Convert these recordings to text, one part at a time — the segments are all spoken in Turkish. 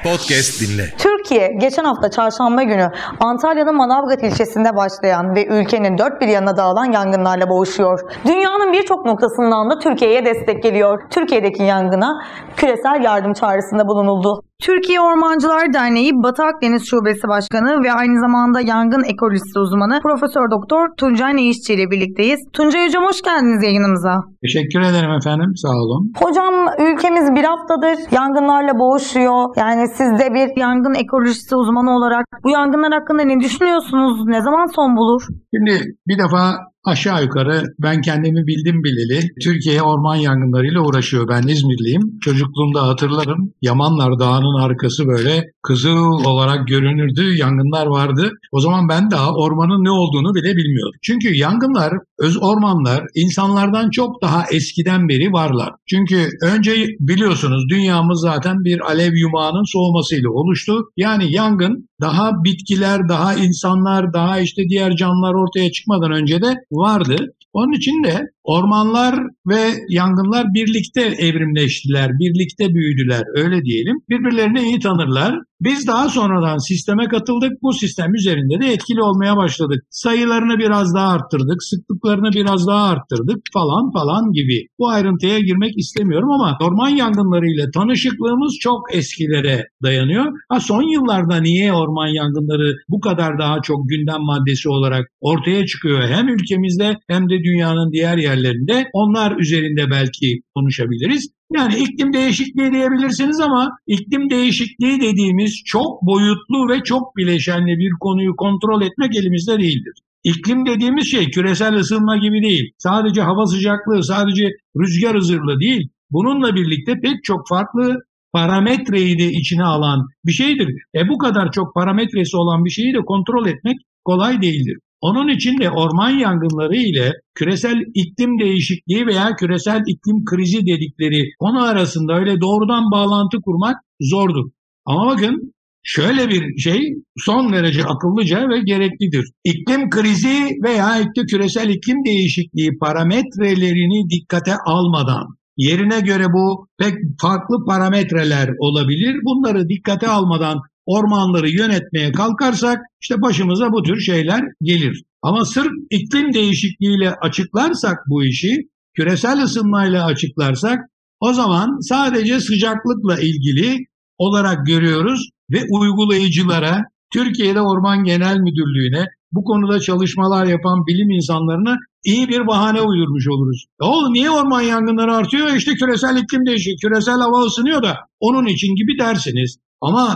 Podcast dinle. Türkiye geçen hafta çarşamba günü Antalya'nın Manavgat ilçesinde başlayan ve ülkenin dört bir yanına dağılan yangınlarla boğuşuyor. Dünyanın birçok noktasından da Türkiye'ye destek geliyor. Türkiye'deki yangına küresel yardım çağrısında bulunuldu. Türkiye Ormancılar Derneği Batı Akdeniz Şubesi Başkanı ve aynı zamanda yangın ekolojisi uzmanı Profesör Doktor Tuncay Neişçi ile birlikteyiz. Tuncay Hocam hoş geldiniz yayınımıza. Teşekkür ederim efendim, sağ olun. Hocam ülkemiz bir haftadır yangınlarla boğuşuyor. Yani siz de bir yangın ekolojisi uzmanı olarak bu yangınlar hakkında ne düşünüyorsunuz? Ne zaman son bulur? Şimdi bir defa aşağı yukarı ben kendimi bildim bileli Türkiye orman yangınlarıyla uğraşıyor. Ben İzmirliyim. Çocukluğumda hatırlarım. Yamanlar Dağı'nın arkası böyle kızıl olarak görünürdü. Yangınlar vardı. O zaman ben daha ormanın ne olduğunu bile bilmiyordum. Çünkü yangınlar, ormanlar insanlardan çok daha eskiden beri varlar. Çünkü önce biliyorsunuz dünyamız zaten bir alev yumağının soğumasıyla oluştu. Yani yangın daha bitkiler, daha insanlar, daha işte diğer canlılar ortaya çıkmadan önce de vardı. Onun için de ormanlar ve yangınlar birlikte evrimleştiler, birlikte büyüdüler, öyle diyelim. Birbirlerini iyi tanırlar. Biz daha sonradan sisteme katıldık. Bu sistem üzerinde de etkili olmaya başladık. Sayılarını biraz daha arttırdık, sıklıklarını biraz daha arttırdık falan gibi. Bu ayrıntıya girmek istemiyorum ama orman yangınlarıyla tanışıklığımız çok eskilere dayanıyor. Son yıllarda niye orman yangınları bu kadar daha çok gündem maddesi olarak ortaya çıkıyor? Hem ülkemizde hem de dünyanın diğer yerlerinde, onlar üzerinde belki konuşabiliriz. Yani iklim değişikliği diyebilirsiniz ama iklim değişikliği dediğimiz çok boyutlu ve çok bileşenli bir konuyu kontrol etmek elimizde değildir. İklim dediğimiz şey küresel ısınma gibi değil. Sadece hava sıcaklığı, sadece rüzgar hızıyla değil. Bununla birlikte pek çok farklı parametreyi de içine alan bir şeydir. Bu kadar çok parametresi olan bir şeyi de kontrol etmek kolay değildir. Onun için de orman yangınları ile küresel iklim değişikliği veya küresel iklim krizi dedikleri konu arasında öyle doğrudan bağlantı kurmak zordur. Ama bakın şöyle bir şey son derece akıllıca ve gereklidir. İklim krizi veya küresel iklim değişikliği parametrelerini dikkate almadan, yerine göre bu pek farklı parametreler olabilir. Bunları dikkate almadan ormanları yönetmeye kalkarsak işte başımıza bu tür şeyler gelir. Ama sırf iklim değişikliğiyle açıklarsak bu işi, küresel ısınmayla açıklarsak o zaman sadece sıcaklıkla ilgili olarak görüyoruz ve uygulayıcılara, Türkiye'de Orman Genel Müdürlüğü'ne, bu konuda çalışmalar yapan bilim insanlarına iyi bir bahane uydurmuş oluruz. Oğlum niye orman yangınları artıyor? İşte küresel iklim değişiyor, küresel hava ısınıyor da onun için gibi dersiniz. Ama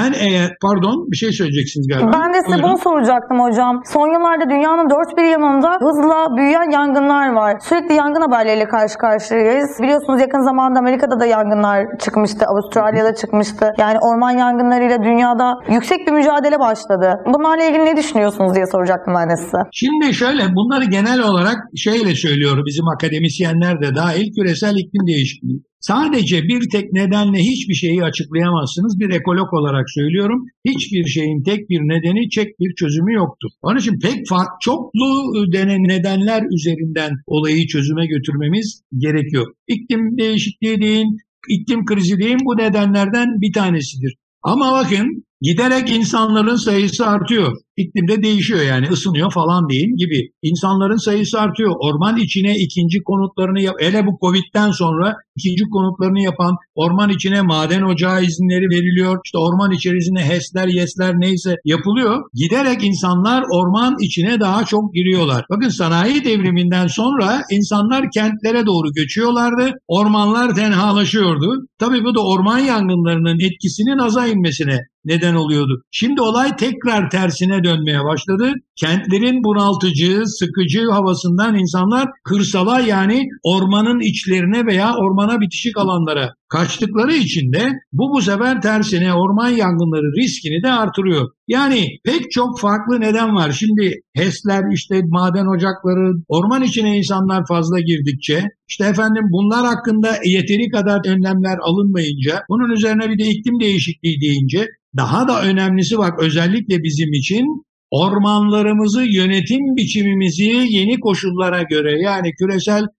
bir şey söyleyeceksiniz galiba. Ben de size bunu soracaktım hocam. Son yıllarda dünyanın dört bir yanında hızla büyüyen yangınlar var. Sürekli yangın haberleriyle karşı karşıyayız. Biliyorsunuz yakın zamanda Amerika'da da yangınlar çıkmıştı, Avustralya'da çıkmıştı. Yani orman yangınlarıyla dünyada yüksek bir mücadele başladı. Bunlarla ilgili ne düşünüyorsunuz diye soracaktım ben de size. Şimdi şöyle, bunları genel olarak söylüyor bizim akademisyenler de dahil, küresel iklim değişikliği. Sadece bir tek nedenle hiçbir şeyi açıklayamazsınız. Bir ekolog olarak söylüyorum. Hiçbir şeyin tek bir nedeni, tek bir çözümü yoktur. Onun için çoklu nedenler üzerinden olayı çözüme götürmemiz gerekiyor. İklim değişikliği deyin, iklim krizi deyin, bu nedenlerden bir tanesidir. Ama bakın giderek insanların sayısı artıyor. İklimde değişiyor, yani ısınıyor falan deyin gibi. İnsanların sayısı artıyor. Orman içine ikinci konutlarını hele bu Covid'den sonra ikinci konutlarını yapan, orman içine maden ocağı izinleri veriliyor. İşte orman içerisinde HES'ler, YES'ler neyse yapılıyor. Giderek insanlar orman içine daha çok giriyorlar. Bakın sanayi devriminden sonra insanlar kentlere doğru göçüyorlardı. Ormanlar tenhalaşıyordu. Tabii bu da orman yangınlarının etkisinin aza inmesine neden oluyordu. Şimdi olay tekrar tersine dönmeye başladı. Kentlerin bunaltıcı, sıkıcı havasından insanlar kırsala, yani ormanın içlerine veya ormana bitişik alanlara kaçtıkları için de bu sefer tersine orman yangınları riskini de artırıyor. Yani pek çok farklı neden var. Şimdi HES'ler, işte maden ocakları, orman içine insanlar fazla girdikçe, bunlar hakkında yeteri kadar önlemler alınmayınca, bunun üzerine bir de iklim değişikliği deyince, daha da önemlisi bak, özellikle bizim için ormanlarımızı, yönetim biçimimizi yeni koşullara göre, yani küresel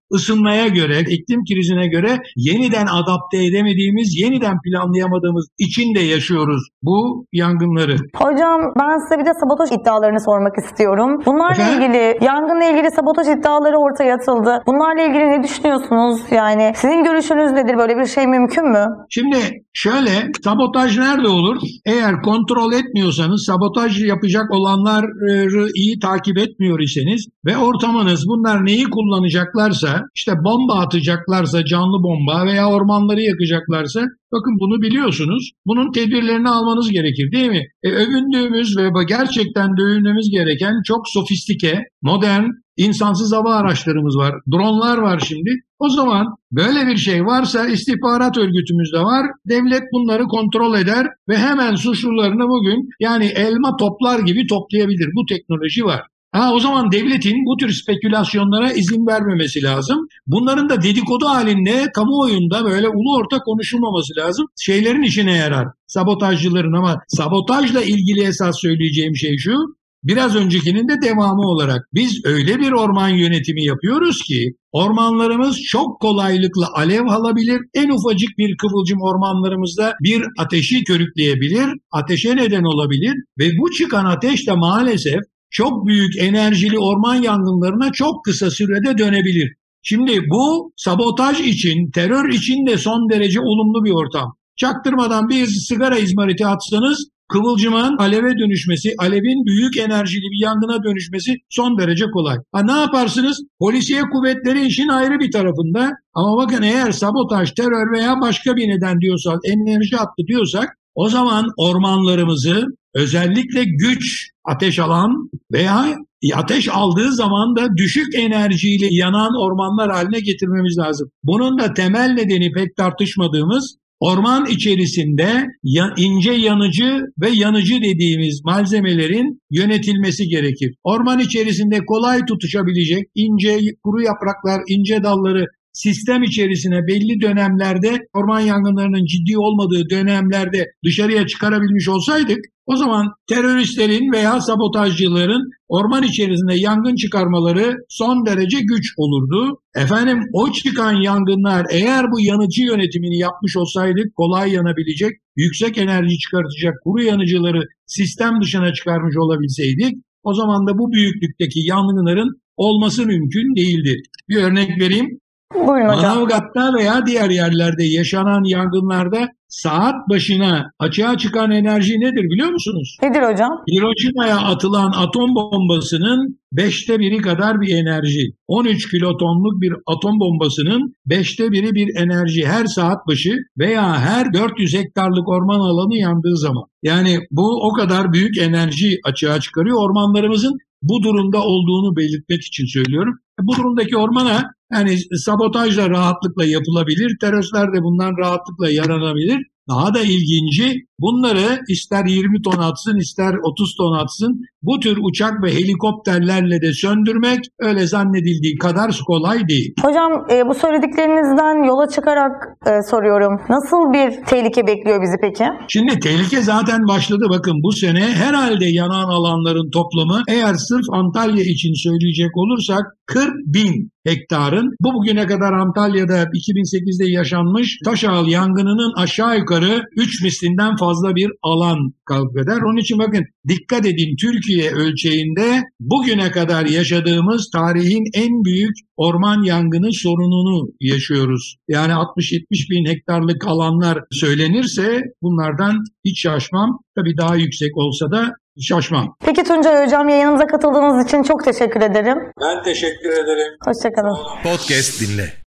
ısınmaya göre, iklim krizine göre yeniden adapte edemediğimiz, yeniden planlayamadığımız içinde yaşıyoruz bu yangınları. Hocam ben size bir de sabotaj iddialarını sormak istiyorum. Bunlarla ilgili, yangınla ilgili sabotaj iddiaları ortaya atıldı. Bunlarla ilgili ne düşünüyorsunuz? Yani sizin görüşünüz nedir? Böyle bir şey mümkün mü? Şimdi şöyle, sabotaj nerede olur? Eğer kontrol etmiyorsanız, sabotaj yapacak olanları iyi takip etmiyor iseniz ve ortamınız bunlar neyi kullanacaklarsa, işte bomba atacaklarsa, canlı bomba veya ormanları yakacaklarsa, bakın bunu biliyorsunuz. Bunun tedbirlerini almanız gerekir değil mi? Övündüğümüz ve gerçekten de övünmemiz gereken çok sofistike, modern, insansız hava araçlarımız var. Dronlar var şimdi. O zaman böyle bir şey varsa istihbarat örgütümüz de var. Devlet bunları kontrol eder ve hemen suçlularını bugün yani elma toplar gibi toplayabilir. Bu teknoloji var. O zaman devletin bu tür spekülasyonlara izin vermemesi lazım. Bunların da dedikodu halinde kamuoyunda böyle ulu orta konuşulmaması lazım. Şeylerin işine yarar. Sabotajcıların, ama sabotajla ilgili esas söyleyeceğim şey şu. Biraz öncekinin de devamı olarak biz öyle bir orman yönetimi yapıyoruz ki ormanlarımız çok kolaylıkla alev alabilir. En ufacık bir kıvılcım ormanlarımızda bir ateşi körükleyebilir, ateşe neden olabilir ve bu çıkan ateş de maalesef çok büyük enerjili orman yangınlarına çok kısa sürede dönebilir. Şimdi bu sabotaj için, terör için de son derece olumlu bir ortam. Çaktırmadan bir sigara izmariti atsanız kıvılcımın aleve dönüşmesi, alevin büyük enerjili bir yangına dönüşmesi son derece kolay. Ne yaparsınız? Polisiye kuvvetleri işin ayrı bir tarafında. Ama bakın eğer sabotaj, terör veya başka bir neden diyorsak, enerji hattı diyorsak, o zaman ormanlarımızı özellikle güç ateş alan veya ateş aldığı zaman da düşük enerjiyle yanan ormanlar haline getirmemiz lazım. Bunun da temel nedeni pek tartışmadığımız orman içerisinde ince yanıcı ve yanıcı dediğimiz malzemelerin yönetilmesi gerekir. Orman içerisinde kolay tutuşabilecek ince kuru yapraklar, ince dalları sistem içerisine belli dönemlerde, orman yangınlarının ciddi olmadığı dönemlerde dışarıya çıkarabilmiş olsaydık, o zaman teröristlerin veya sabotajcıların orman içerisinde yangın çıkarmaları son derece güç olurdu. O çıkan yangınlar eğer bu yanıcı yönetimini yapmış olsaydık kolay yanabilecek, yüksek enerji çıkartacak kuru yanıcıları sistem dışına çıkarmış olabilseydik, o zaman da bu büyüklükteki yangınların olması mümkün değildi. Bir örnek vereyim. Buyurun hocam. Manavgat'ta veya diğer yerlerde yaşanan yangınlarda saat başına açığa çıkan enerji nedir biliyor musunuz? Nedir hocam? Hiroşima'ya atılan atom bombasının 1/5 kadar bir enerji. 13 kilotonluk bir atom bombasının 1/5 bir enerji her saat başı veya her 400 hektarlık orman alanı yandığı zaman. Yani bu o kadar büyük enerji açığa çıkarıyor. Ormanlarımızın bu durumda olduğunu belirtmek için söylüyorum. Bu durumdaki ormana sabotajla rahatlıkla yapılabilir, teröristler de bundan rahatlıkla yaranabilir. Daha da ilginci, bunları ister 20 ton atsın ister 30 ton atsın, bu tür uçak ve helikopterlerle de söndürmek öyle zannedildiği kadar kolay değil. Hocam bu söylediklerinizden yola çıkarak soruyorum. Nasıl bir tehlike bekliyor bizi peki? Şimdi tehlike zaten başladı. Bakın bu sene herhalde yanan alanların toplamı, eğer sırf Antalya için söyleyecek olursak 40.000 hektarın, bu bugüne kadar Antalya'da 2008'de yaşanmış Taşağıl yangınının aşağı yukarı 3 mislinden fazla bir alan kapleder. Onun için bakın dikkat edin, Türkiye ölçeğinde bugüne kadar yaşadığımız tarihin en büyük orman yangını sorununu yaşıyoruz. Yani 60-70 bin hektarlık alanlar söylenirse bunlardan hiç şaşmam. Tabii daha yüksek olsa da şaşmam. Peki Tuncay Hocam, yayınımıza katıldığınız için çok teşekkür ederim. Ben teşekkür ederim. Hoşçakalın. Podcast dinle.